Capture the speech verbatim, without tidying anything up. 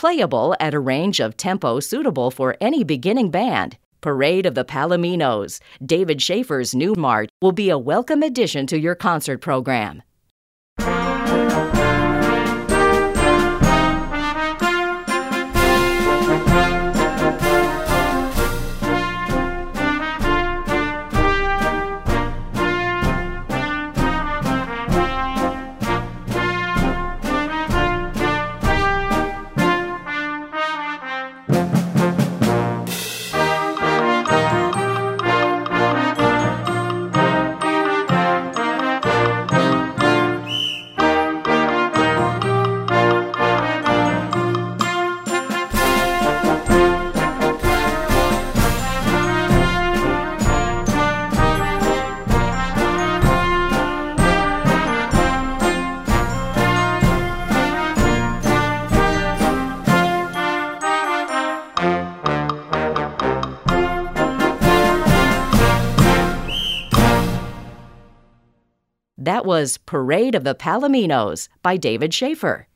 Playable at a range of tempo suitable for any beginning band, Parade of the Palominos, David Schaefer's new march, will be a welcome addition to your concert program. That was Parade of the Palominos by David Schaefer.